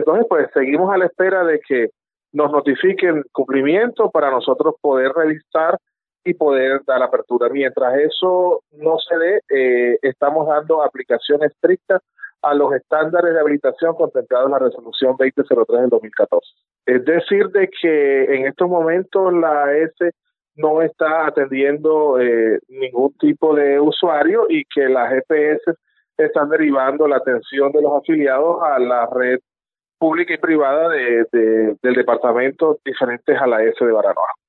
entonces pues seguimos a la espera de que nos notifiquen cumplimiento para nosotros poder revisar y poder dar apertura. Mientras eso no se dé, estamos dando aplicación estricta a los estándares de habilitación contemplados en la resolución 2003 del 2014. Es decir, de que en estos momentos la AES no está atendiendo ningún tipo de usuario y que las GPS están derivando la atención de los afiliados a la red pública y privada del departamento diferentes a la AES de Baranoa.